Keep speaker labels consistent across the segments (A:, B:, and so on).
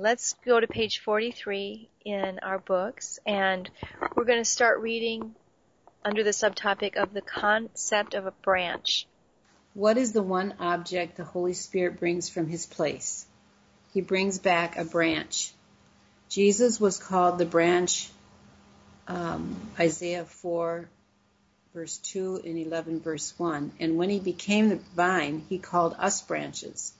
A: let's go to page 43 in our books, and we're going to start reading under the subtopic of the concept of a branch.
B: What is the one object the Holy Spirit brings from his place? He brings back a branch. Jesus was called the branch, Isaiah 4, verse 2 and 11, verse 1. And when he became the vine, he called us branches.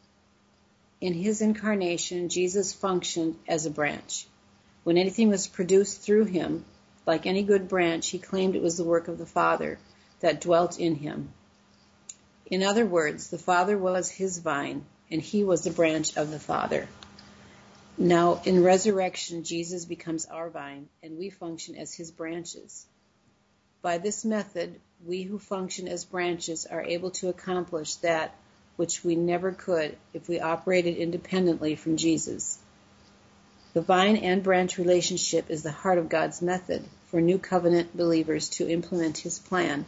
B: In his incarnation, Jesus functioned as a branch. When anything was produced through him, like any good branch, he claimed it was the work of the Father that dwelt in him. In other words, the Father was his vine, and he was the branch of the Father. Now, in resurrection, Jesus becomes our vine, and we function as his branches. By this method, we who function as branches are able to accomplish that which we never could if we operated independently from Jesus. The vine and branch relationship is the heart of God's method for New Covenant believers to implement his plan.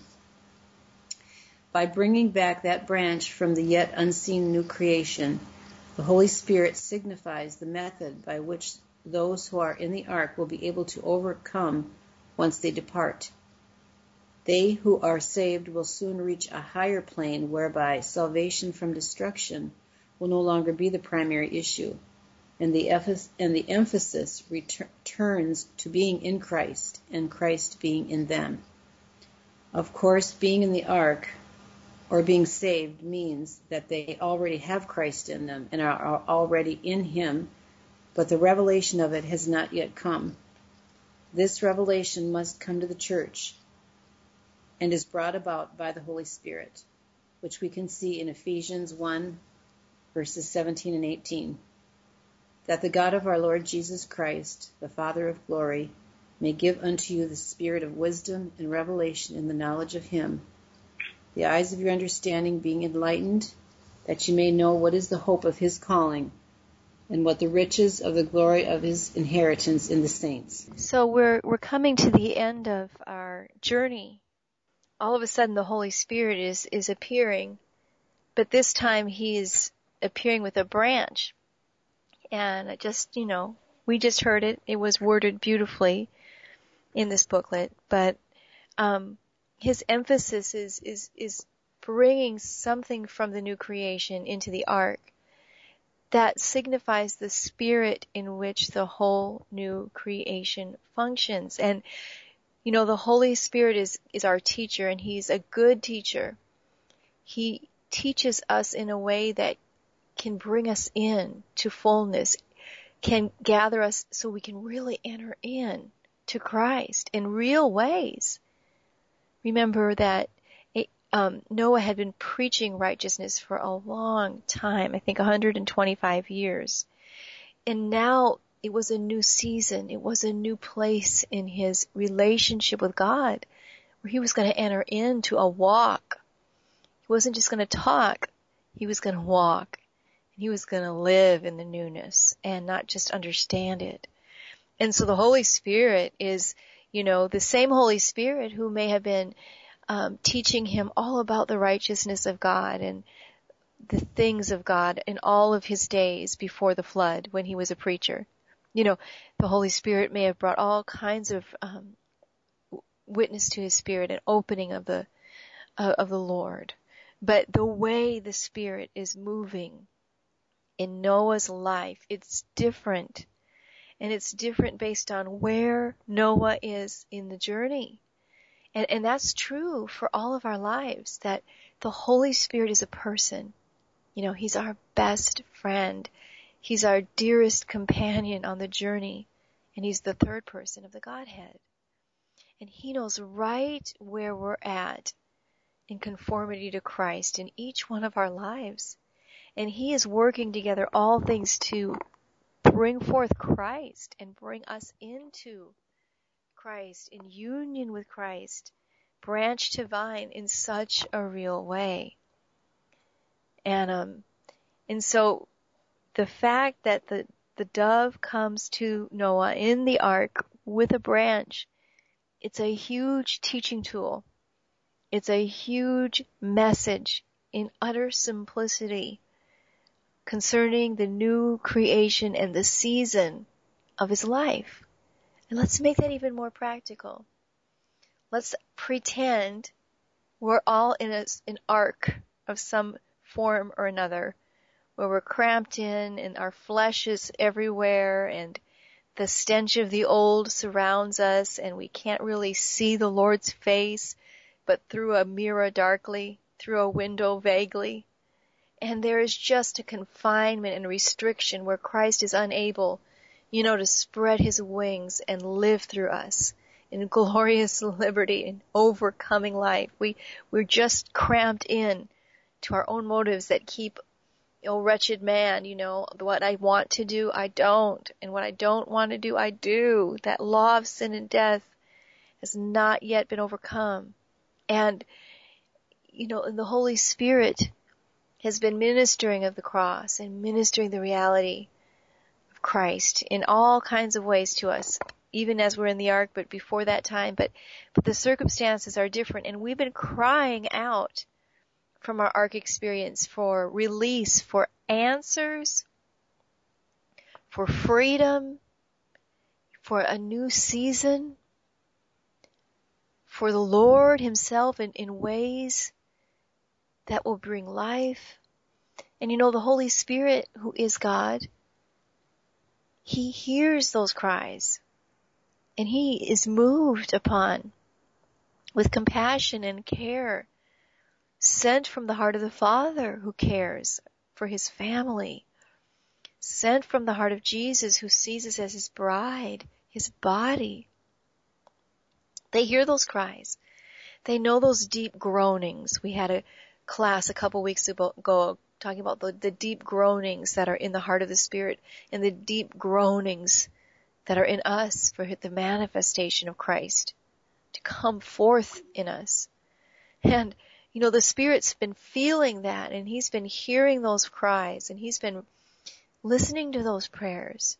B: By bringing back that branch from the yet unseen new creation, the Holy Spirit signifies the method by which those who are in the ark will be able to overcome once they depart. They who are saved will soon reach a higher plane whereby salvation from destruction will no longer be the primary issue, and the emphasis returns to being in Christ and Christ being in them. Of course, being in the ark or being saved means that they already have Christ in them and are already in him, but the revelation of it has not yet come. This revelation must come to the church and is brought about by the Holy Spirit, which we can see in Ephesians 1, verses 17 and 18. That the God of our Lord Jesus Christ, the Father of glory, may give unto you the spirit of wisdom and revelation in the knowledge of him, the eyes of your understanding being enlightened, that you may know what is the hope of his calling, and what the riches of the glory of his inheritance in the saints.
A: So we're coming to the end of our journey. All of a sudden the Holy Spirit is appearing, but this time he is appearing with a branch. And we just heard it. It was worded beautifully in this booklet, but his emphasis is bringing something from the new creation into the ark that signifies the spirit in which the whole new creation functions. And the Holy Spirit is our teacher, and he's a good teacher. He teaches us in a way that can bring us in to fullness, can gather us so we can really enter in to Christ in real ways. Remember that Noah had been preaching righteousness for a long time, I think 125 years. And now it was a new season. It was a new place in his relationship with God where he was going to enter into a walk. He wasn't just going to talk. He was going to walk. And he was going to live in the newness and not just understand it. And so the Holy Spirit is, the same Holy Spirit who may have been teaching him all about the righteousness of God and the things of God in all of his days before the flood when he was a preacher. The Holy Spirit may have brought all kinds of witness to his spirit and opening of the Lord. But the way the Spirit is moving in Noah's life, it's different. And it's different based on where Noah is in the journey. And that's true for all of our lives, that the Holy Spirit is a person. He's our best friend. He's our dearest companion on the journey. And he's the third person of the Godhead. And he knows right where we're at in conformity to Christ in each one of our lives. And he is working together all things to bring forth Christ and bring us into Christ, in union with Christ, branch to vine in such a real way. And so the fact that the dove comes to Noah in the ark with a branch, it's a huge teaching tool. It's a huge message in utter simplicity concerning the new creation and the season of his life. And let's make that even more practical. Let's pretend we're all in an ark of some form or another, where we're cramped in and our flesh is everywhere and the stench of the old surrounds us and we can't really see the Lord's face, but through a mirror darkly, through a window vaguely. And there is just a confinement and restriction where Christ is unable, to spread his wings and live through us in glorious liberty and overcoming life. We're just cramped in to our own motives that keep, wretched man, what I want to do, I don't. And what I don't want to do, I do. That law of sin and death has not yet been overcome. And, and the Holy Spirit has been ministering of the cross and ministering the reality of Christ in all kinds of ways to us, even as we're in the ark, but before that time. But the circumstances are different, and we've been crying out from our ark experience for release, for answers, for freedom, for a new season, for the Lord himself in ways that will bring life. And the Holy Spirit, who is God, he hears those cries and he is moved upon with compassion and care, sent from the heart of the Father who cares for his family, sent from the heart of Jesus who sees us as his bride, his body. They hear those cries. They know those deep groanings. We had a class a couple weeks ago talking about the deep groanings that are in the heart of the Spirit and the deep groanings that are in us for the manifestation of Christ to come forth in us. And, the Spirit's been feeling that, and he's been hearing those cries, and he's been listening to those prayers.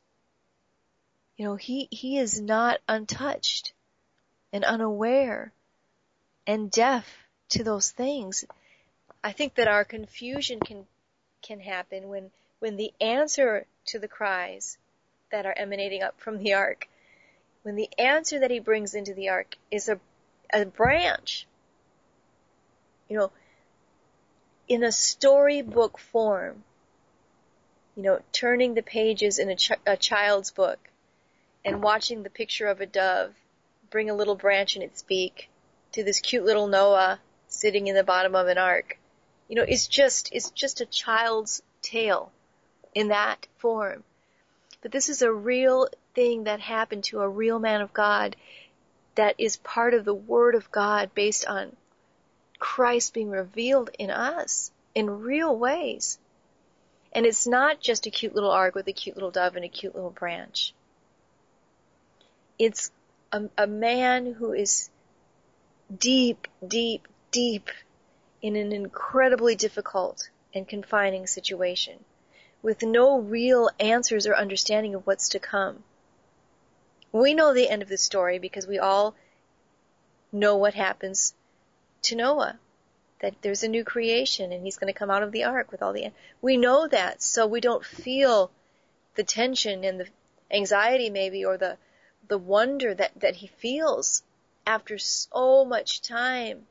A: He is not untouched and unaware and deaf to those things. I think that our confusion can happen when the answer to the cries that are emanating up from the ark, when the answer that he brings into the ark is a branch, in a storybook form, turning the pages in a child's book and watching the picture of a dove bring a little branch in its beak to this cute little Noah sitting in the bottom of an ark. It's just a child's tale in that form. But this is a real thing that happened to a real man of God that is part of the Word of God based on Christ being revealed in us in real ways. And it's not just a cute little ark with a cute little dove and a cute little branch. It's a man who is deep, deep, deep in an incredibly difficult and confining situation with no real answers or understanding of what's to come. We know the end of the story because we all know what happens to Noah, that there's a new creation and he's going to come out of the ark with all we know that, so we don't feel the tension and the anxiety maybe, or the wonder that he feels after so much time,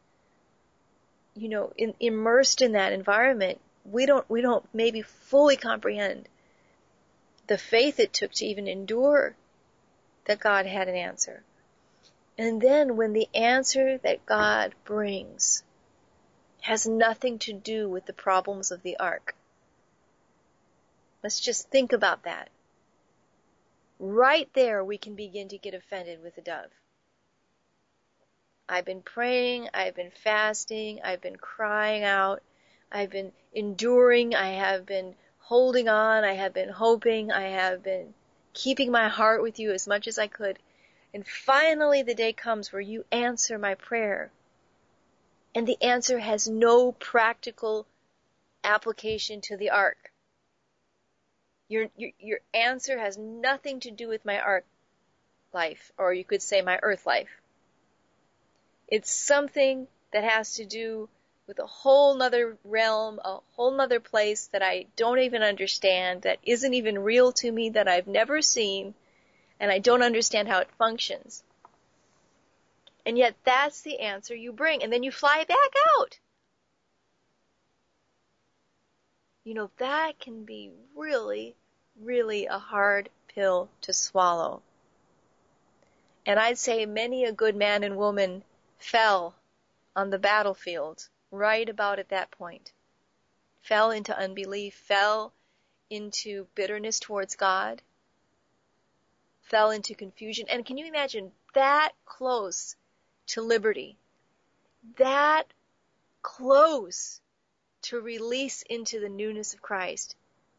A: immersed in that environment. We don't maybe fully comprehend the faith it took to even endure that God had an answer. And then when the answer that God brings has nothing to do with the problems of the ark. Let's just think about that. Right there we can begin to get offended with the dove. I've been praying, I've been fasting, I've been crying out, I've been enduring, I have been holding on, I have been hoping, I have been keeping my heart with you as much as I could. And finally the day comes where you answer my prayer. And the answer has no practical application to the ark. Your answer has nothing to do with my ark life, or you could say my earth life. It's something that has to do with a whole nother realm, a whole nother place that I don't even understand, that isn't even real to me, that I've never seen, and I don't understand how it functions. And yet that's the answer you bring, and then you fly back out. You know, that can be really, really a hard pill to swallow. And I'd say many a good man and woman fell on the battlefield right about at that point. Fell into unbelief, fell into bitterness towards God, fell into confusion. And can you imagine that close to liberty? That close to release into the newness of Christ.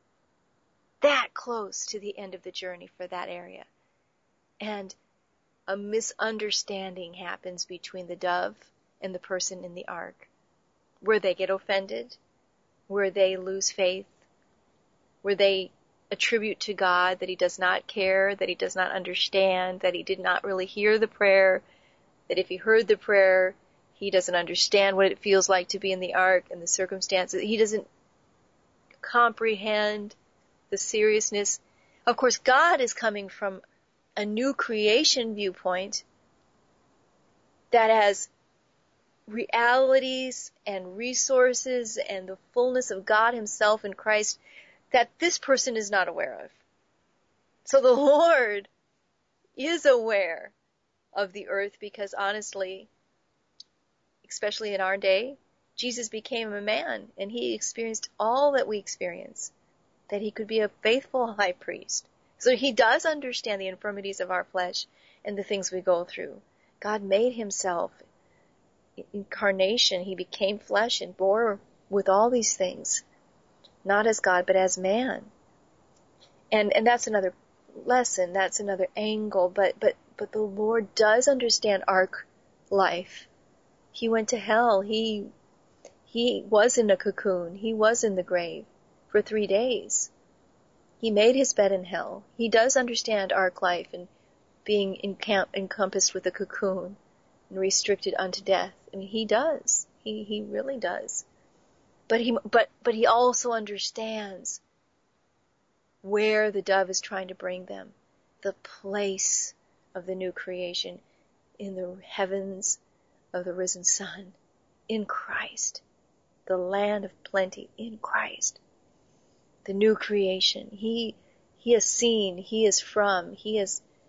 A: That close to the end of the journey for that area. And a misunderstanding happens between the dove and the person in the ark, where they get offended, where they lose faith, where they attribute to God that he does not care, that he does not understand, that he did not really hear the prayer, that if he heard the prayer, he doesn't understand what it feels like to be in the ark and the circumstances. He doesn't comprehend the seriousness. Of course, God is coming from a new creation viewpoint that has realities and resources and the fullness of God himself in Christ that this person is not aware of. So the Lord is aware of the earth because honestly, especially in our day, Jesus became a man and he experienced all that we experience, that he could be a faithful high priest. So he does understand the infirmities of our flesh and the things we go through. God made himself incarnation. He became flesh and bore with all these things, not as God, but as man. And that's another lesson. That's another angle. But the Lord does understand our life. He went to hell. He was in a cocoon. He was in the grave for 3 days. He made his bed in hell. He does understand ark life and being encompassed with a cocoon and restricted unto death. I mean, he does. He really does. But he also understands where the dove is trying to bring them. The place of the new creation in the heavens of the risen Son, in Christ. The land of plenty in Christ. The new creation. He has seen, he is from, he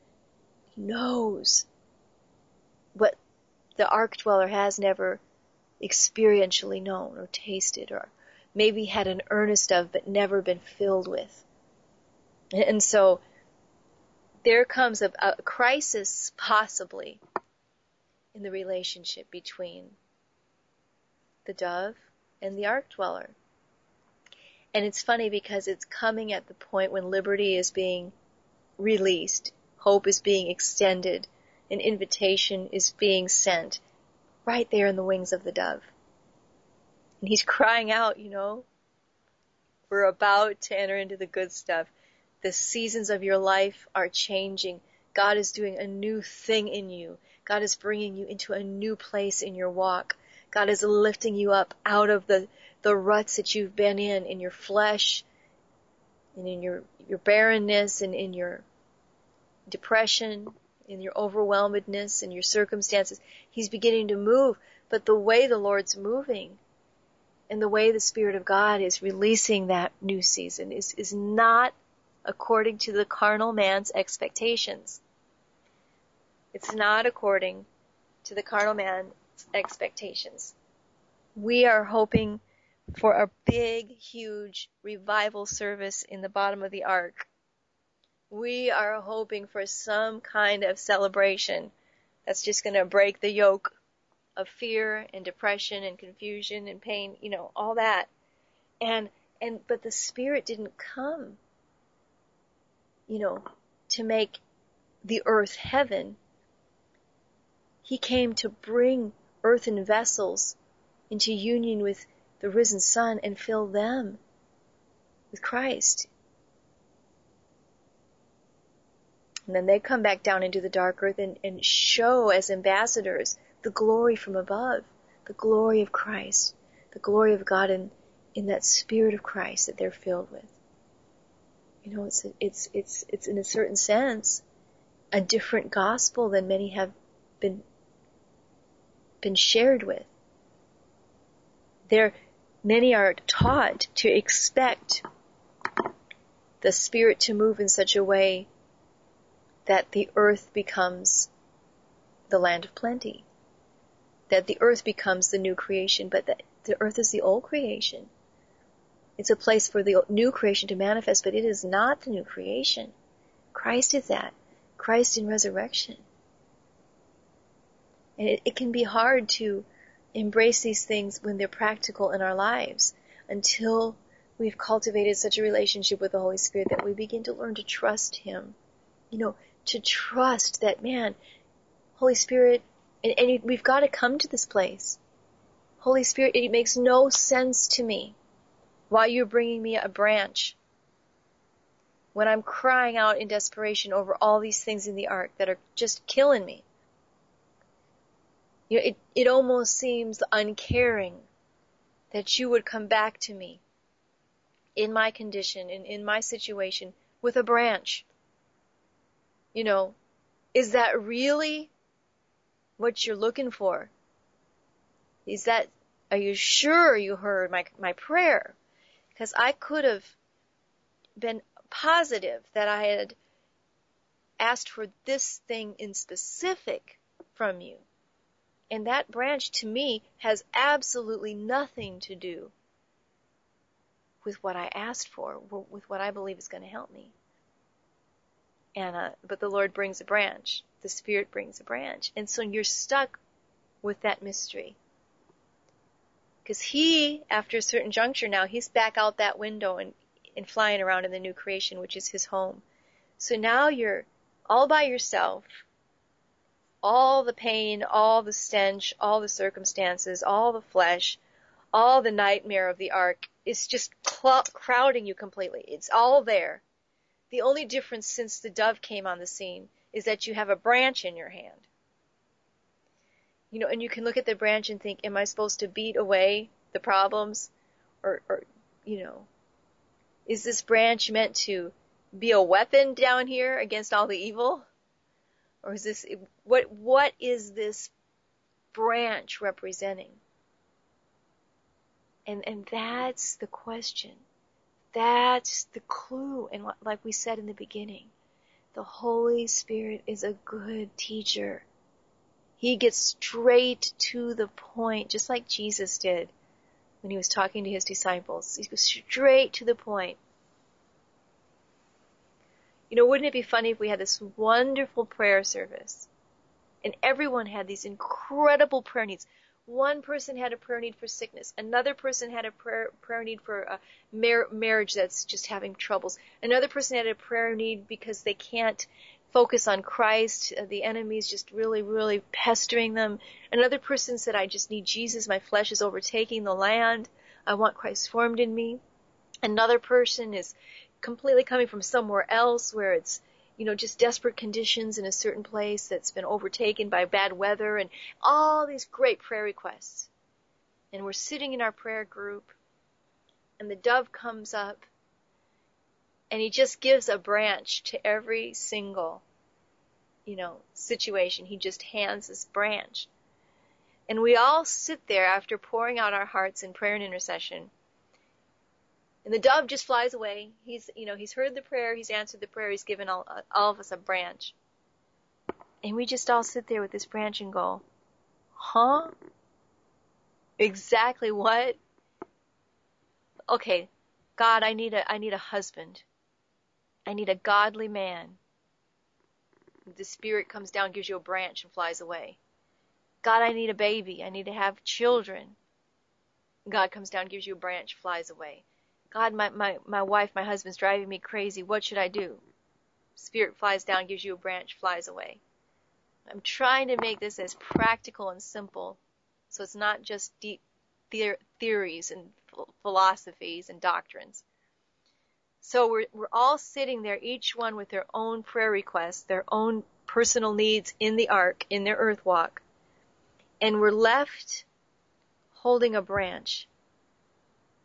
A: knows what the ark dweller has never experientially known or tasted or maybe had an earnest of but never been filled with. And so there comes a crisis possibly in the relationship between the dove and the ark dweller. And it's funny because it's coming at the point when liberty is being released, hope is being extended, an invitation is being sent right there in the wings of the dove. And he's crying out, we're about to enter into the good stuff. The seasons of your life are changing. God is doing a new thing in you. God is bringing you into a new place in your walk. God is lifting you up out of the ruts that you've been in your flesh, and in your barrenness, and in your depression, in your overwhelmedness, and your circumstances. He's beginning to move, but the way the Lord's moving and the way the Spirit of God is releasing that new season is not according to the carnal man's expectations. It's not according to the carnal man's expectations. We are hoping for a big, huge revival service in the bottom of the ark. We are hoping for some kind of celebration that's just going to break the yoke of fear and depression and confusion and pain, all that. But the Spirit didn't come, to make the earth heaven. He came to bring earthen vessels into union with the risen Son and fill them with Christ. And then they come back down into the dark earth and show as ambassadors the glory from above, the glory of Christ, the glory of God in that Spirit of Christ that they're filled with. You know, it's in a certain sense a different gospel than many have been shared with. Many are taught to expect the Spirit to move in such a way that the earth becomes the land of plenty, that the earth becomes the new creation, but that the earth is the old creation. It's a place for the new creation to manifest, but it is not the new creation. Christ is that. Christ in resurrection. And it can be hard to embrace these things when they're practical in our lives until we've cultivated such a relationship with the Holy Spirit that we begin to learn to trust Him. You know, to trust that, man, Holy Spirit, and we've got to come to this place. Holy Spirit, it makes no sense to me why you're bringing me a branch when I'm crying out in desperation over all these things in the ark that are just killing me. You know, it almost seems uncaring that you would come back to me in my condition and in my situation with a branch. You know, is that really what you're looking for? Are you sure you heard my prayer? Because I could have been positive that I had asked for this thing in specific from you. And that branch to me has absolutely nothing to do with what I asked for, with what I believe is going to help me. But the Lord brings a branch. The Spirit brings a branch. And so you're stuck with that mystery. Because He, after a certain juncture now, He's back out that window and flying around in the new creation, which is His home. So now you're all by yourself. All the pain, all the stench, all the circumstances, all the flesh, all the nightmare of the ark is just crowding you completely. It's all there. The only difference since the dove came on the scene is that you have a branch in your hand. You know, and you can look at the branch and think, am I supposed to beat away the problems? Or you know, is this branch meant to be a weapon down here against all the evil? Or is this, what is this branch representing? And that's the question. That's the clue. And like we said in the beginning, the Holy Spirit is a good teacher. He gets straight to the point, just like Jesus did when He was talking to His disciples. He goes straight to the point. You know, wouldn't it be funny if we had this wonderful prayer service and everyone had these incredible prayer needs? One person had a prayer need for sickness. Another person had a prayer need for a marriage that's just having troubles. Another person had a prayer need because they can't focus on Christ. The enemy's just really, really pestering them. Another person said, I just need Jesus. My flesh is overtaking the land. I want Christ formed in me. Another person is completely coming from somewhere else where it's, you know, just desperate conditions in a certain place that's been overtaken by bad weather and all these great prayer requests. And we're sitting in our prayer group and the dove comes up and He just gives a branch to every single, you know, situation. He just hands this branch. And we all sit there after pouring out our hearts in prayer and intercession. And the dove just flies away. He's heard the prayer. He's answered the prayer. He's given all of us a branch. And we just all sit there with this branch and go, huh? Exactly what? Okay, God, I need a husband. I need a godly man. The Spirit comes down, gives you a branch and flies away. God, I need a baby. I need to have children. God comes down, gives you a branch, flies away. God, my wife, my husband's driving me crazy. What should I do? Spirit flies down, gives you a branch, flies away. I'm trying to make this as practical and simple so it's not just deep theories and philosophies and doctrines. So we're all sitting there, each one with their own prayer requests, their own personal needs in the ark, in their earth walk. And we're left holding a branch.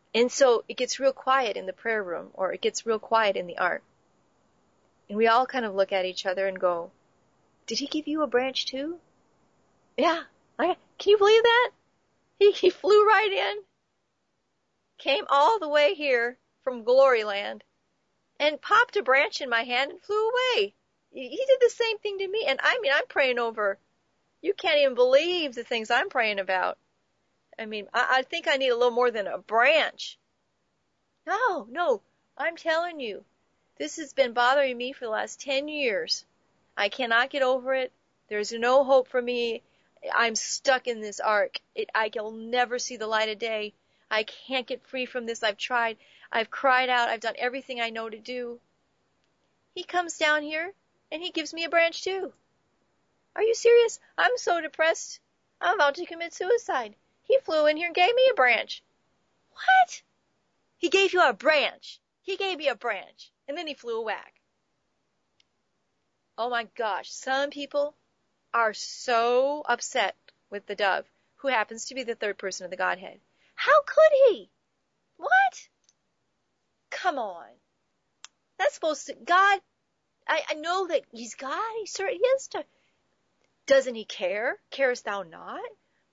A: And so it gets real quiet in the prayer room, or it gets real quiet in the ark. And we all kind of look at each other and go, did he give you a branch too? Yeah. Can you believe that? He flew right in, came all the way here from Glory Land, and popped a branch in my hand and flew away. He did the same thing to me. And I'm praying over. You can't even believe the things I'm praying about. I think I need a little more than a branch. No, I'm telling you, this has been bothering me for the last 10 years. I cannot get over it. There's no hope for me. I'm stuck in this ark. I'll never see the light of day. I can't get free from this. I've tried. I've cried out. I've done everything I know to do. He comes down here and he gives me a branch too. Are you serious? I'm so depressed. I'm about to commit suicide. He flew in here and gave me a branch. What? He gave you a branch. He gave me a branch. And then he flew back. Oh my gosh. Some people are so upset with the dove, who happens to be the third person of the Godhead. How could he? What? Come on. That's supposed to, God, I know that he's God. He is. Doesn't he care? Carest thou not?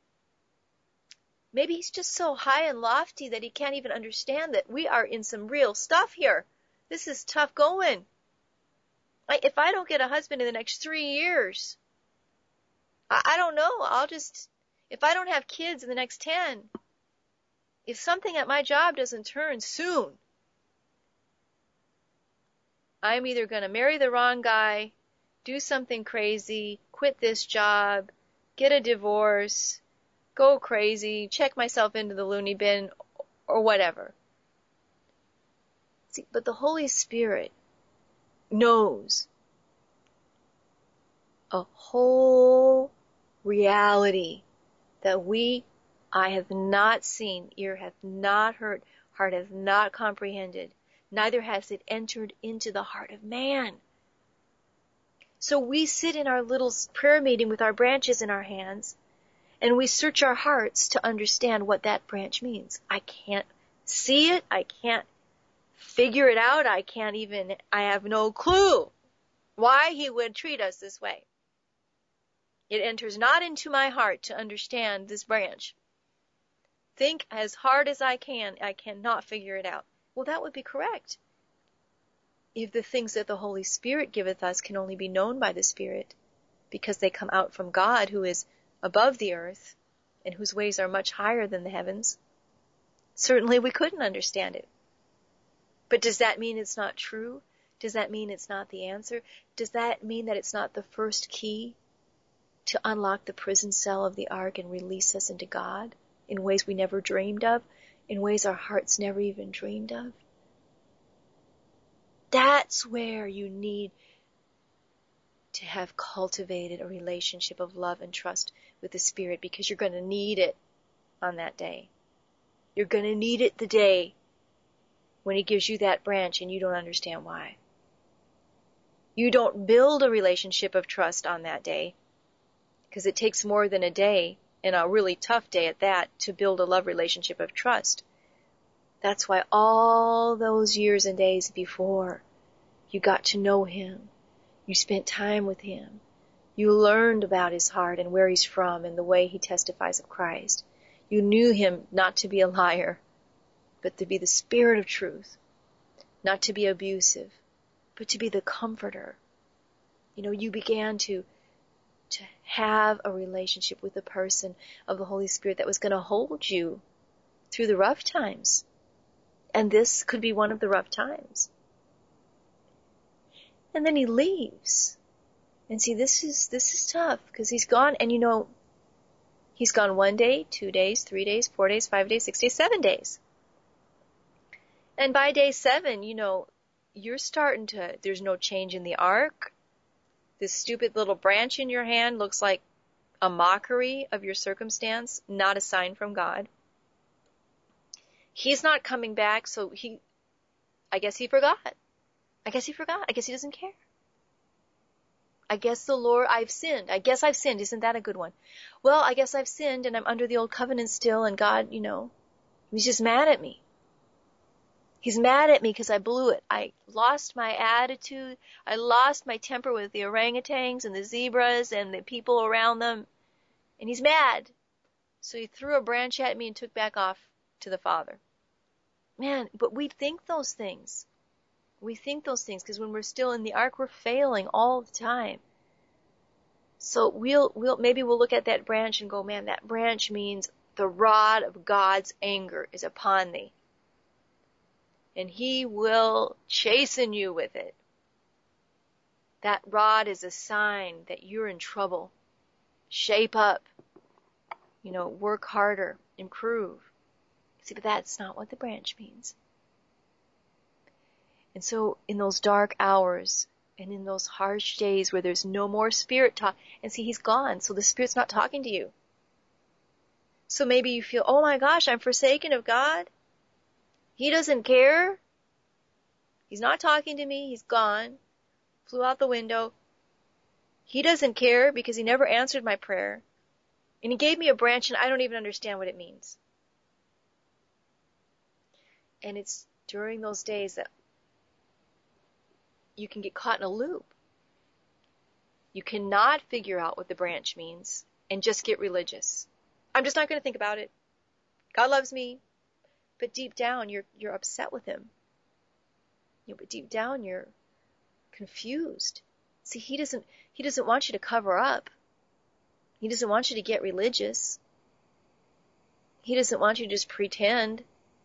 A: Maybe he's just so high and lofty that he can't even understand that we are in some real stuff here. This is tough going. If I don't get a husband in the next 3 years, I don't know. If I don't have kids in the next 10, if something at my job doesn't turn soon, I'm either going to marry the wrong guy, do something crazy, quit this job, get a divorce, go crazy, check myself into the loony bin, or whatever. See, but the Holy Spirit knows a whole reality that I have not seen, ear hath not heard, heart hath not comprehended, neither has it entered into the heart of man. So we sit in our little prayer meeting with our branches in our hands, and we search our hearts to understand what that branch means. I can't see it. I can't figure it out. I have no clue why he would treat us this way. It enters not into my heart to understand this branch. Think as hard as I cannot figure it out. Well, that would be correct. If the things that the Holy Spirit giveth us can only be known by the Spirit, because they come out from God, who is above the earth, and whose ways are much higher than the heavens, certainly we couldn't understand it. But does that mean it's not true? Does that mean it's not the answer? Does that mean that it's not the first key to unlock the prison cell of the ark and release us into God in ways we never dreamed of, in ways our hearts never even dreamed of? That's where you need to have cultivated a relationship of love and trust with the Spirit, because you're going to need it on that day. You're going to need it the day when he gives you that branch and you don't understand why. You don't build a relationship of trust on that day, because it takes more than a day, and a really tough day at that, to build a love relationship of trust. That's why all those years and days before, you got to know him. You spent time with him. You learned about his heart and where he's from and the way he testifies of Christ. You knew him not to be a liar, but to be the Spirit of truth, not to be abusive, but to be the comforter. You began to have a relationship with the person of the Holy Spirit that was going to hold you through the rough times. And this could be one of the rough times. And then he leaves. And see, this is tough, because he's gone, and he's gone 1 day, 2 days, 3 days, 4 days, 5 days, 6 days, 7 days. And by day 7, you're starting to, there's no change in the ark. This stupid little branch in your hand looks like a mockery of your circumstance, not a sign from God. He's not coming back, so I guess he forgot. I guess he doesn't care. I guess the Lord, I've sinned. Isn't that a good one? Well, I guess I've sinned and I'm under the old covenant still, and God, he's just mad at me. He's mad at me because I blew it. I lost my attitude. I lost my temper with the orangutans and the zebras and the people around them. And he's mad. So he threw a branch at me and took back off to the Father. Man, but we think those things. We think those things because when we're still in the ark, we're failing all the time. So maybe we'll look at that branch and go, man, that branch means the rod of God's anger is upon thee. And he will chasten you with it. That rod is a sign that you're in trouble. Shape up. Work harder. Improve. See, but that's not what the branch means. And so in those dark hours and in those harsh days where there's no more Spirit talk, and see, he's gone, so the Spirit's not talking to you. So maybe you feel, oh my gosh, I'm forsaken of God. He doesn't care. He's not talking to me. He's gone. Flew out the window. He doesn't care because he never answered my prayer. And he gave me a branch and I don't even understand what it means. And it's during those days that you can get caught in a loop. You cannot figure out what the branch means and just get religious. I'm just not going to think about it. God loves me. But deep down, you're upset with him. But deep down, you're confused. See, he doesn't want you to cover up. He doesn't want you to get religious. He doesn't want you to just pretend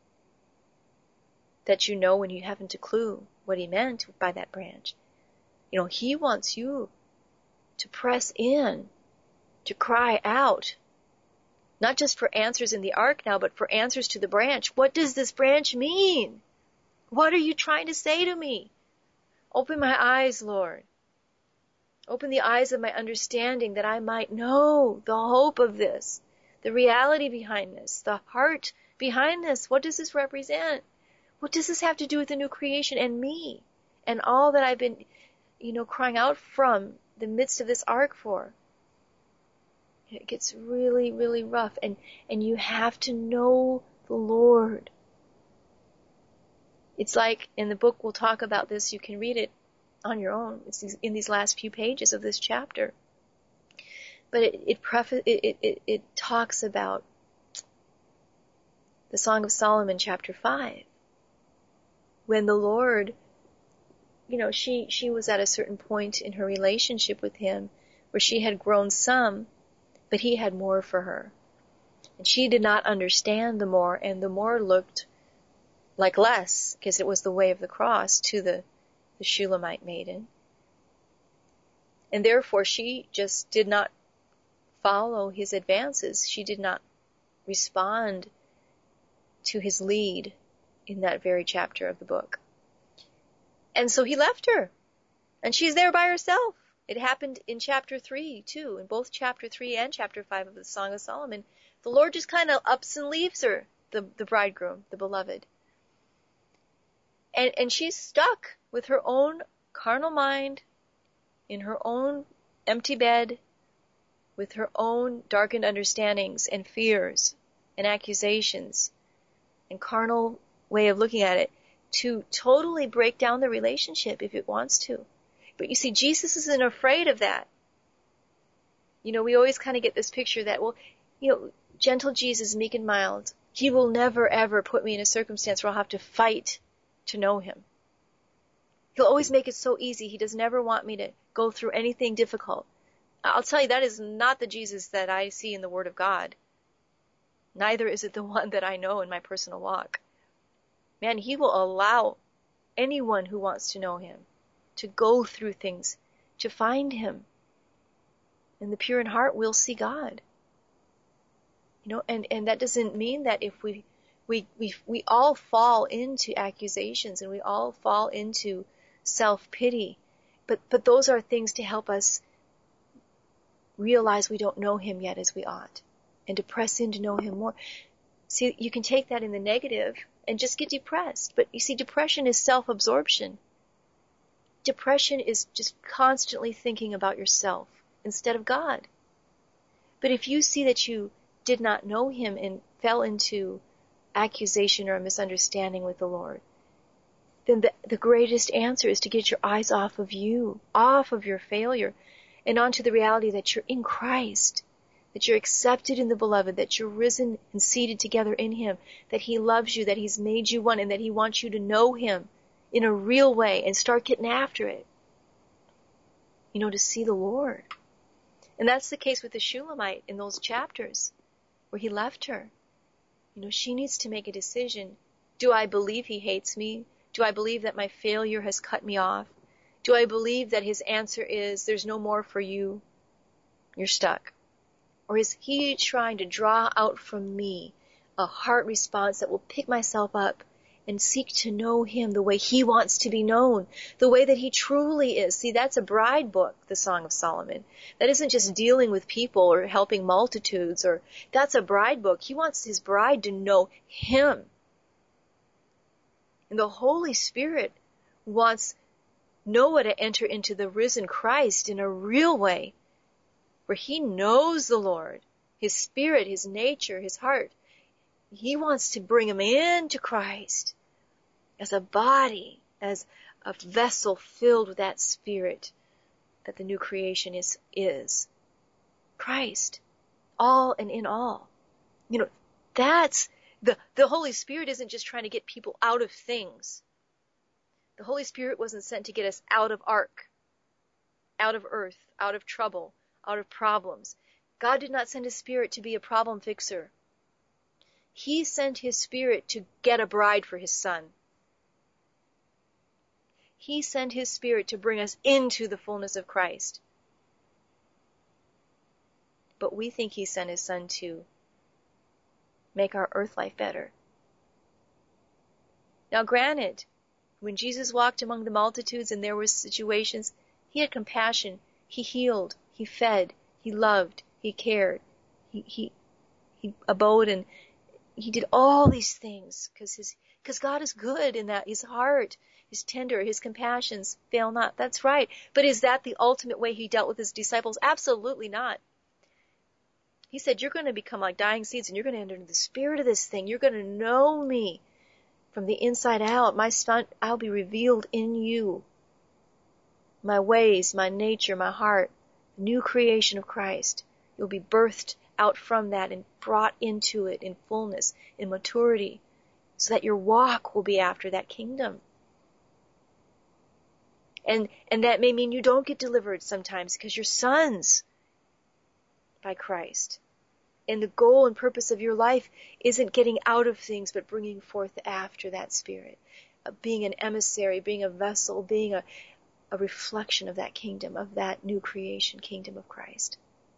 A: that you know when you haven't a clue what he meant by that branch. He wants you to press in, to cry out, not just for answers in the ark now, but for answers to the branch. What does this branch mean? What are you trying to say to me? Open my eyes, Lord. Open the eyes of my understanding that I might know the hope of this, the reality behind this, the heart behind this. What does this represent? What does this have to do with the new creation and me and all that I've been, crying out from the midst of this ark for? It gets really, really rough, and you have to know the Lord. It's like in the book we'll talk about this. You can read it on your own. It's in these last few pages of this chapter. But it talks about the Song of Solomon, chapter 5. When the Lord, she was at a certain point in her relationship with him where she had grown some, but he had more for her. And she did not understand the more, and the more looked like less, because it was the way of the cross to the Shulamite maiden. And therefore she just did not follow his advances. She did not respond to his lead in that very chapter of the book. And so he left her. And she's there by herself. It happened in chapter 3 too. In both chapter 3 and chapter 5 of the Song of Solomon, the Lord just kind of ups and leaves her, the bridegroom, the beloved. And she's stuck with her own carnal mind, in her own empty bed, with her own darkened understandings and fears and accusations and carnal way of looking at it, to totally break down the relationship if it wants to. But you see, Jesus isn't afraid of that. We always kind of get this picture that, gentle Jesus, meek and mild, he will never ever put me in a circumstance where I'll have to fight to know him. He'll always make it so easy. He does never want me to go through anything difficult. I'll tell you, that is not the Jesus that I see in the Word of God. Neither is it the one that I know in my personal walk. Man, he will allow anyone who wants to know him to go through things, to find him. And the pure in heart will see God. And that doesn't mean that if we all fall into accusations and we all fall into self-pity, but those are things to help us realize we don't know him yet as we ought, and to press in to know him more. See, you can take that in the negative and just get depressed. But you see, depression is self-absorption. Depression is just constantly thinking about yourself instead of God. But if you see that you did not know him and fell into accusation or a misunderstanding with the Lord, then the greatest answer is to get your eyes off of you, off of your failure, and onto the reality that you're in Christ, that you're accepted in the Beloved, that you're risen and seated together in Him, that He loves you, that He's made you one, and that He wants you to know Him in a real way and start getting after it. To see the Lord. And that's the case with the Shulamite in those chapters where he left her. She needs to make a decision. Do I believe He hates me? Do I believe that my failure has cut me off? Do I believe that His answer is, there's no more for you? You're stuck. Or is He trying to draw out from me a heart response that will pick myself up and seek to know Him the way He wants to be known, the way that He truly is? See, that's a bride book, the Song of Solomon. That isn't just dealing with people or helping multitudes, that's a bride book. He wants His bride to know Him. And the Holy Spirit wants Noah to enter into the risen Christ in a real way, where he knows the Lord, His Spirit, His nature, His heart. He wants to bring him into Christ as a body, as a vessel filled with that Spirit that the new creation is. Christ. All and in all. That's the Holy Spirit isn't just trying to get people out of things. The Holy Spirit wasn't sent to get us out of ark, out of earth, out of trouble, out of problems. God did not send His Spirit to be a problem fixer. He sent His Spirit to get a bride for His Son. He sent His Spirit to bring us into the fullness of Christ. But we think He sent His Son to make our earth life better. Now granted, when Jesus walked among the multitudes and there were situations, He had compassion. He healed. He fed. He loved. He cared. He abode and He did all these things because God is good in that. His heart is tender. His compassions fail not. That's right. But is that the ultimate way He dealt with His disciples? Absolutely not. He said, you're going to become like dying seeds and you're going to enter into the spirit of this thing. You're going to know me from the inside out. My Son, I'll be revealed in you. My ways, my nature, my heart, the new creation of Christ. You'll be birthed out from that and brought into it in fullness, in maturity, so that your walk will be after that kingdom. And that may mean you don't get delivered sometimes because you're sons by Christ. And the goal and purpose of your life isn't getting out of things, but bringing forth after that Spirit, being an emissary, being a vessel, being a reflection of that kingdom, of that new creation kingdom of Christ.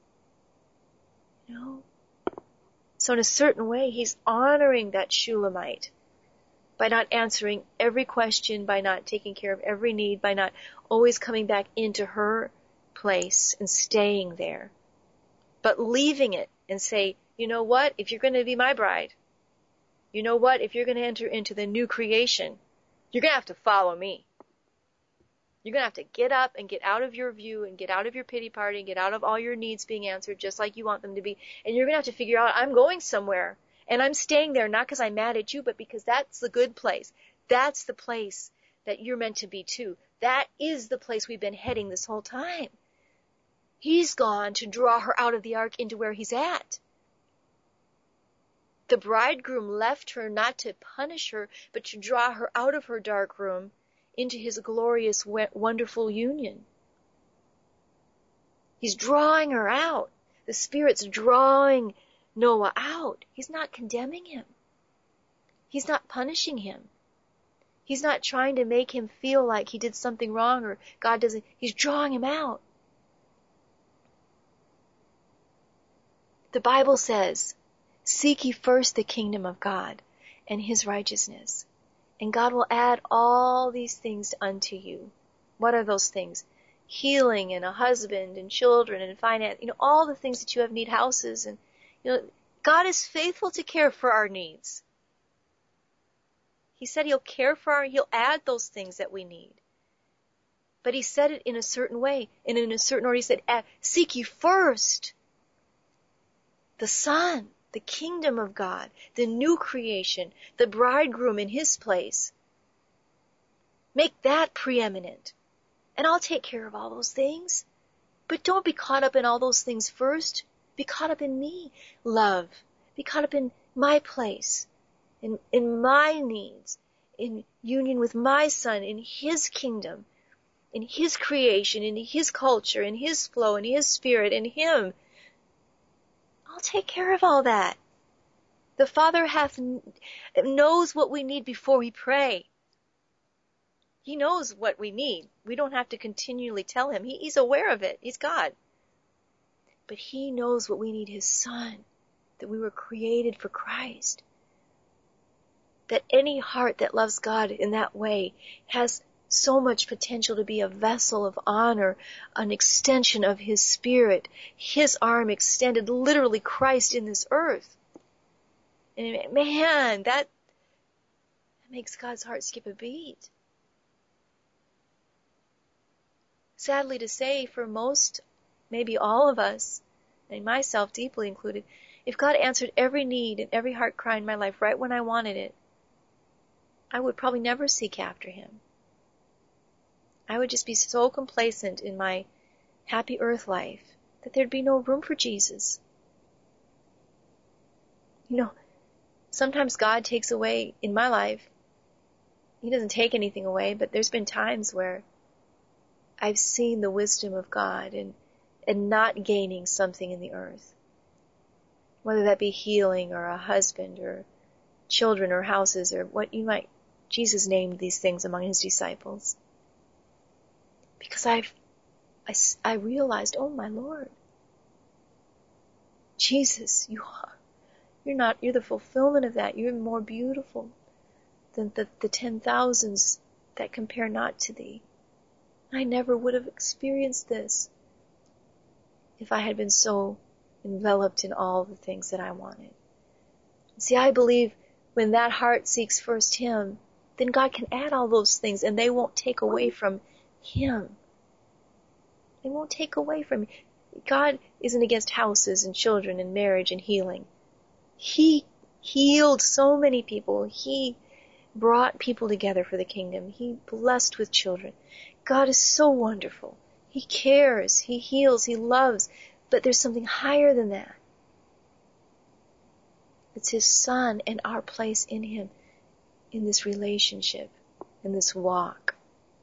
A: So in a certain way, He's honoring that Shulamite by not answering every question, by not taking care of every need, by not always coming back into her place and staying there, but leaving it and say, you know what, if you're going to be my bride, you know what, if you're going to enter into the new creation, you're going to have to follow me. You're going to have to get up and get out of your view and get out of your pity party and get out of all your needs being answered just like you want them to be. And you're going to have to figure out, I'm going somewhere and I'm staying there not because I'm mad at you, but because that's the good place. That's the place that you're meant to be too. That is the place we've been heading this whole time. He's gone to draw her out of the ark into where He's at. The bridegroom left her not to punish her, but to draw her out of her dark room into His glorious, wonderful union. He's drawing her out. The Spirit's drawing Noah out. He's not condemning him. He's not punishing him. He's not trying to make him feel like he did something wrong or God doesn't. He's drawing him out. The Bible says, seek ye first the kingdom of God and His righteousness, and God will add all these things unto you. What are those things? Healing and a husband and children and finance, all the things that you have need, houses, and God is faithful to care for our needs. He said He'll care for He'll add those things that we need. But He said it in a certain way and in a certain order. He said, seek ye first the Son, the kingdom of God, the new creation, the bridegroom in His place. Make that preeminent. And I'll take care of all those things. But don't be caught up in all those things first. Be caught up in me, love. Be caught up in my place, in my needs, in union with my Son, in His kingdom, in His creation, in His culture, in His flow, in His Spirit, in Him. I'll take care of all that. The Father knows what we need before we pray. He knows what we need. We don't have to continually tell Him. He's aware of it. He's God. But He knows what we need, His Son, that we were created for Christ. That any heart that loves God in that way has so much potential to be a vessel of honor, an extension of His Spirit, His arm extended, literally Christ in this earth. And man, that makes God's heart skip a beat. Sadly to say, for most, maybe all of us, and myself deeply included, if God answered every need and every heart cry in my life right when I wanted it, I would probably never seek after Him. I would just be so complacent in my happy earth life that there'd be no room for Jesus. You know, sometimes God takes away in my life. He doesn't take anything away, but there's been times where I've seen the wisdom of God and not gaining something in the earth. Whether that be healing or a husband or children or houses or what you might, Jesus named these things among His disciples. Because I realized, oh my Lord, Jesus, you're the fulfillment of that. You're more beautiful than the 10,000s that compare not to Thee. I never would have experienced this if I had been so enveloped in all the things that I wanted. See, I believe when that heart seeks first Him, then God can add all those things and they won't take away from Him. They won't take away from Him. God isn't against houses and children and marriage and healing. He healed so many people. He brought people together for the kingdom. He blessed with children. God is so wonderful. He cares. He heals. He loves. But there's something higher than that. It's His Son and our place in Him, in this relationship, in this walk.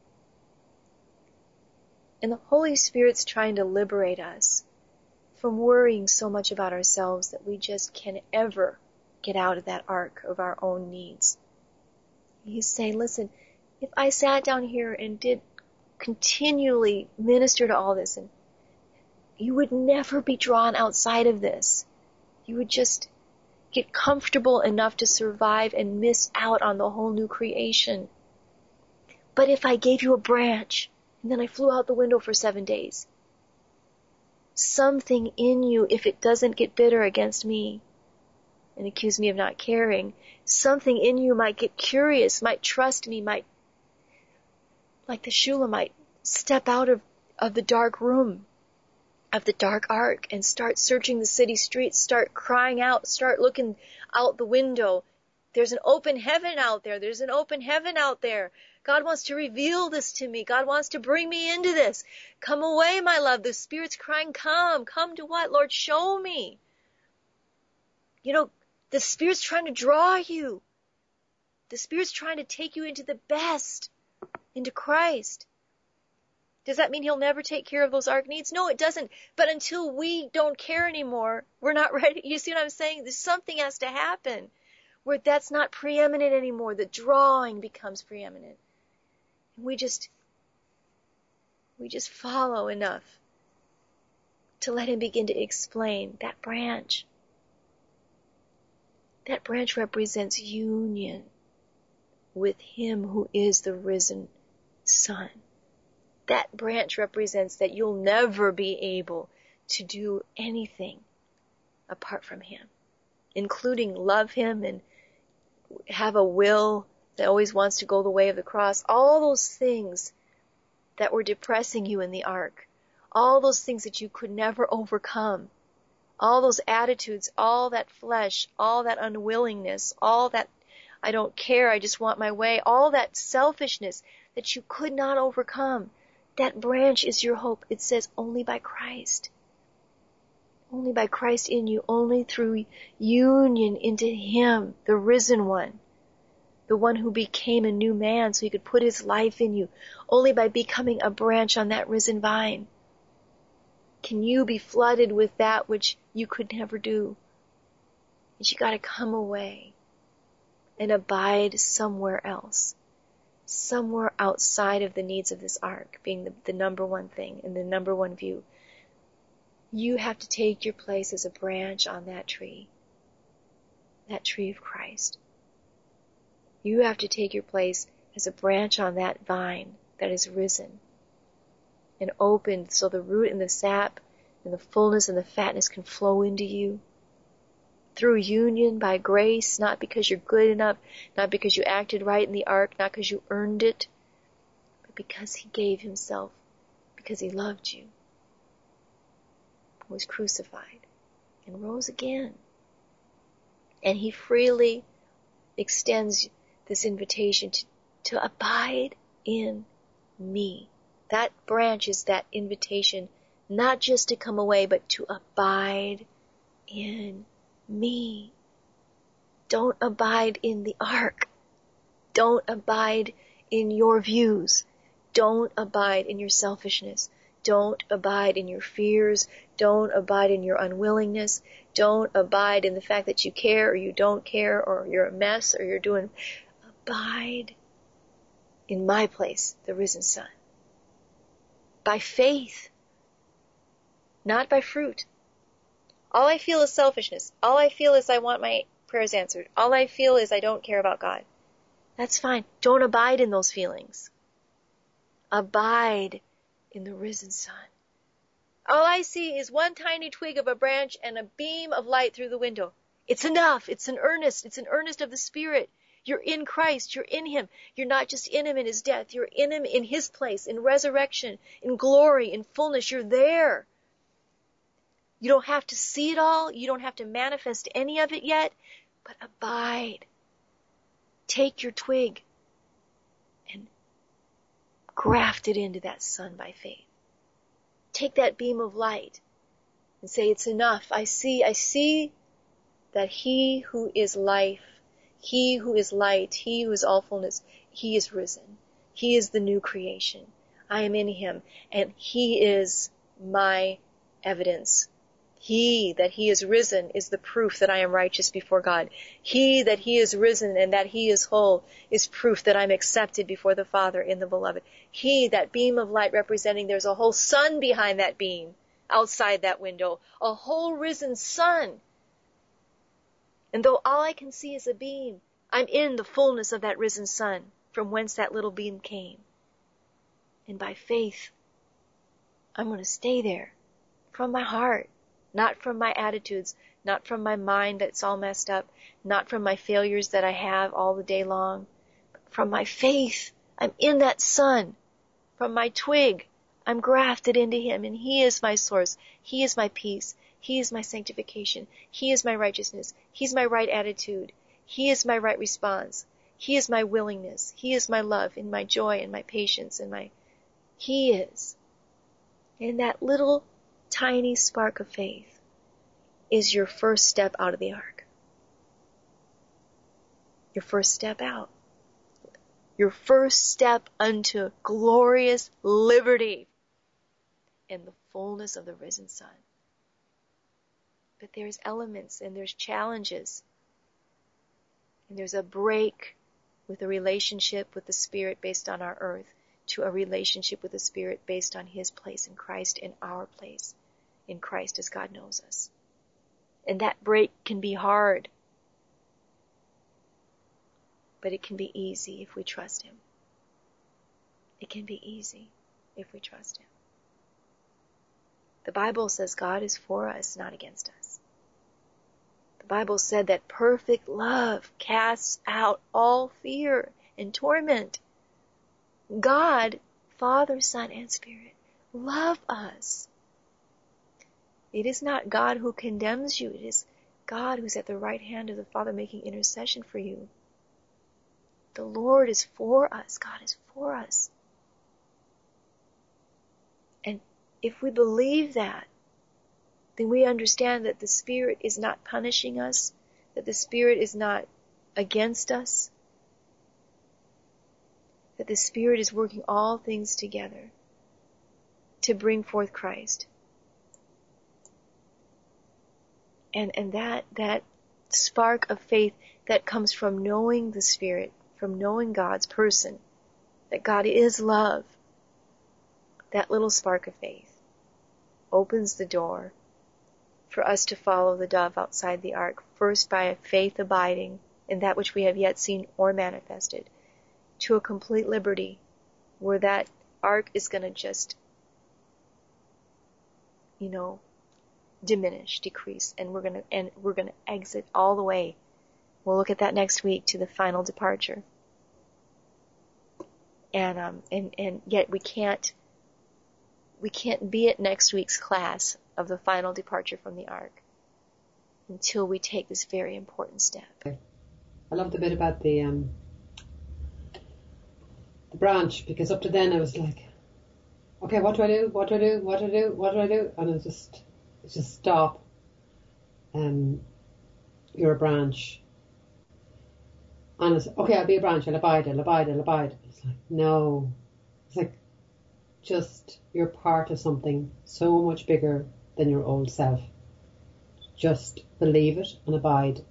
A: And the Holy Spirit's trying to liberate us from worrying so much about ourselves that we just can't ever get out of that ark of our own needs. He's saying, listen, if I sat down here and did continually minister to all this, and you would never be drawn outside of this. You would just get comfortable enough to survive and miss out on the whole new creation. But if I gave you a branch, and then I flew out the window for 7 days, something in you, if it doesn't get bitter against me and accuse me of not caring, something in you might get curious, might trust me, might, like the Shulamite, step out of the dark room, of the dark ark, and start searching the city streets, start crying out, start looking out the window. There's an open heaven out there. There's an open heaven out there. God wants to reveal this to me. God wants to bring me into this. Come away, my love. The Spirit's crying, come. Come to what? Lord, show me. You know, the Spirit's trying to draw you. The Spirit's trying to take you into the best, into Christ. Does that mean He'll never take care of those ark needs? No, it doesn't. But until we don't care anymore, we're not ready. You see what I'm saying? There's something has to happen where that's not preeminent anymore. The drawing becomes preeminent. And we just follow enough to let Him begin to explain that branch. That branch represents union with Him who is the risen Son. That branch represents that you'll never be able to do anything apart from Him, including love Him and have a will that always wants to go the way of the cross. All those things that were depressing you in the ark, all those things that you could never overcome, all those attitudes, all that flesh, all that unwillingness, all that I don't care, I just want my way, all that selfishness, that you could not overcome. That branch is your hope. It says only by Christ. Only by Christ in you, only through union into Him, the risen one, the one who became a new man so He could put His life in you. Only by becoming a branch on that risen vine can you be flooded with that which you could never do. And you gotta come away and abide somewhere else, somewhere outside of the needs of this ark, being the number one thing and the number one view. You have to take your place as a branch on that tree of Christ. You have to take your place as a branch on that vine that is risen and opened so the root and the sap and the fullness and the fatness can flow into you through union by grace, not because you're good enough, not because you acted right in the ark, not because you earned it, but because He gave Himself, because He loved you, was crucified and rose again. And He freely extends this invitation to abide in me. That branch is that invitation, not just to come away, but to abide in me. Don't abide in the ark. Don't abide in your views. Don't abide in your selfishness. Don't abide in your fears. Don't abide in your unwillingness. Don't abide in the fact that you care or you don't care or you're a mess or you're doing. Abide in my place, the risen Son. By faith, not by fruit. All I feel is selfishness. All I feel is I want my prayers answered. All I feel is I don't care about God. That's fine. Don't abide in those feelings. Abide in the risen Son. All I see is one tiny twig of a branch and a beam of light through the window. It's enough. It's an earnest. It's an earnest of the Spirit. You're in Christ. You're in Him. You're not just in Him in His death. You're in Him in His place, in resurrection, in glory, in fullness. You're there. You don't have to see it all. You don't have to manifest any of it yet, but abide. Take your twig and graft it into that Son by faith. Take that beam of light and say, it's enough. I see that He who is life, He who is light, He who is all fullness, He is risen. He is the new creation. I am in Him, and He is my evidence. He that He is risen is the proof that I am righteous before God. He that He is risen and that He is whole is proof that I'm accepted before the Father in the Beloved. He, that beam of light representing, there's a whole sun behind that beam, outside that window, a whole risen sun. And though all I can see is a beam, I'm in the fullness of that risen sun from whence that little beam came. And by faith, I'm going to stay there from my heart. Not from my attitudes, not from my mind that's all messed up, not from my failures that I have all the day long, but from my faith. I'm in that Son. From my twig, I'm grafted into Him, and He is my source. He is my peace. He is my sanctification. He is my righteousness. He's my right attitude. He is my right response. He is my willingness. He is my love and my joy and my patience and He is. And that little tiny spark of faith is your first step out of the ark. Your first step out. Your first step unto glorious liberty and the fullness of the risen Son. But there's elements and there's challenges. And there's a break with a relationship with the Spirit based on our earth to a relationship with the Spirit based on His place in Christ and our place in Christ as God knows us. And that break can be hard, but it can be easy if we trust Him. It can be easy if we trust Him. The Bible says God is for us, not against us. The Bible said that perfect love casts out all fear and torment. God, Father, Son, and Spirit, love us. It is not God who condemns you. It is God who's at the right hand of the Father making intercession for you. The Lord is for us. God is for us. And if we believe that, then we understand that the Spirit is not punishing us, that the Spirit is not against us, that the Spirit is working all things together to bring forth Christ. And that spark of faith that comes from knowing the Spirit, from knowing God's person, that God is love, that little spark of faith opens the door for us to follow the dove outside the ark, first by faith abiding in that which we have yet seen or manifested, to a complete liberty where that ark is going to just, diminish, decrease, and we're going to exit all the way. We'll look at that next week to the final departure. And yet we can't be at next week's class of the final departure from the ark until we take this very important step.
C: I love the bit about the branch, because up to then I was like, okay, what do I do? What do I do? What do I do? What do I do? And it's just stop. You're a branch. And it's, okay, I'll be a branch. I'll abide. It's like, no. It's like, just, you're part of something so much bigger than your old self. Just believe it and abide.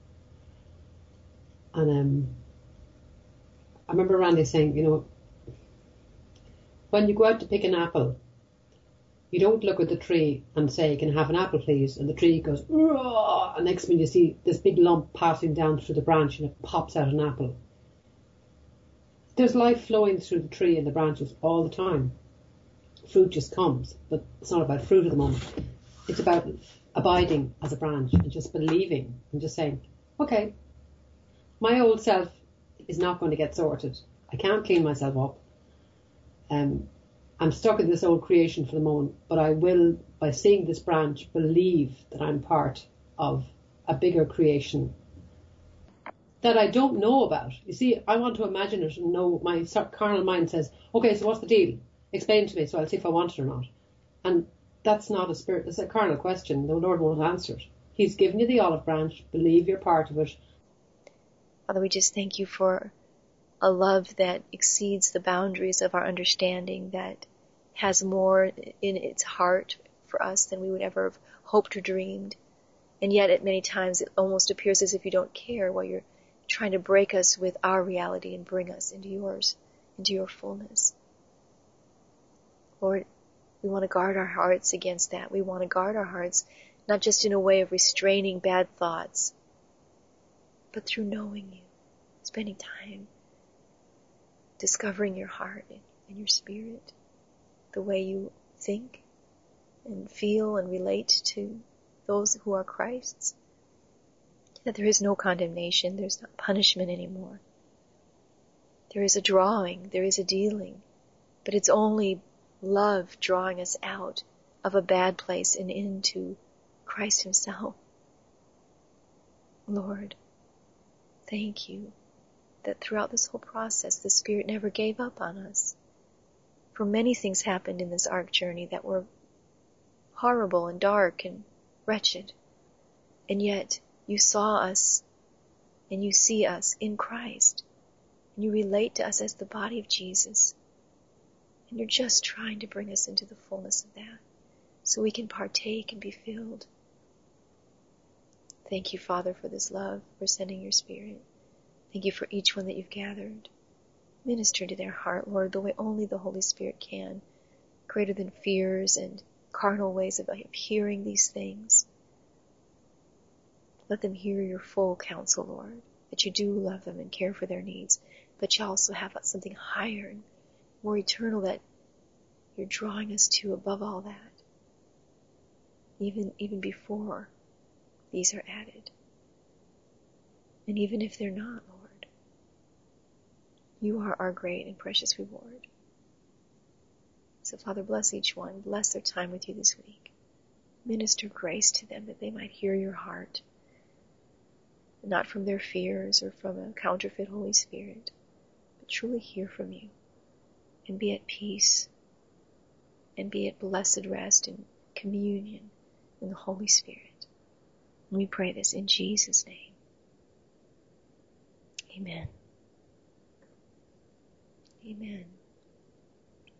C: And I remember Randy saying, when you go out to pick an apple, you don't look at the tree and say, can I have an apple please? And the tree goes, "Roar!" And next minute you see this big lump passing down through the branch and it pops out an apple. There's life flowing through the tree and the branches all the time. Fruit just comes, but it's not about fruit at the moment. It's about abiding as a branch and just believing and just saying, okay, my old self is not going to get sorted. I can't clean myself up. I'm stuck in this old creation for the moment, but I will, by seeing this branch, believe that I'm part of a bigger creation that I don't know about. You see, I want to imagine it and know. My carnal mind says, okay, so what's the deal? Explain to me so I'll see if I want it or not. And that's not a spirit, it's a carnal question. The Lord won't answer it. He's given you the olive branch, believe you're part of it.
A: Father, we just thank you for a love that exceeds the boundaries of our understanding, that has more in its heart for us than we would ever have hoped or dreamed. And yet at many times it almost appears as if you don't care while you're trying to break us with our reality and bring us into yours, into your fullness. Lord, we want to guard our hearts against that. We want to guard our hearts not just in a way of restraining bad thoughts, but through knowing you, spending time discovering your heart and your spirit, the way you think and feel and relate to those who are Christ's. That there is no condemnation, there's not punishment anymore. There is a drawing, there is a dealing, but it's only love drawing us out of a bad place and into Christ himself. Lord, thank you that throughout this whole process, the Spirit never gave up on us. For many things happened in this ark journey that were horrible and dark and wretched. And yet, you saw us and you see us in Christ. And you relate to us as the body of Jesus. And you're just trying to bring us into the fullness of that so we can partake and be filled. Thank you, Father, for this love, for sending your Spirit. Thank you for each one that you've gathered. Minister to their heart, Lord, the way only the Holy Spirit can, greater than fears and carnal ways of hearing these things. Let them hear your full counsel, Lord, that you do love them and care for their needs, but you also have something higher and more eternal that you're drawing us to above all that, even before these are added. And even if they're not, Lord, you are our great and precious reward. So, Father, bless each one. Bless their time with you this week. Minister grace to them that they might hear your heart, not from their fears or from a counterfeit Holy Spirit, but truly hear from you and be at peace and be at blessed rest and communion in the Holy Spirit. And we pray this in Jesus' name. Amen. Amen.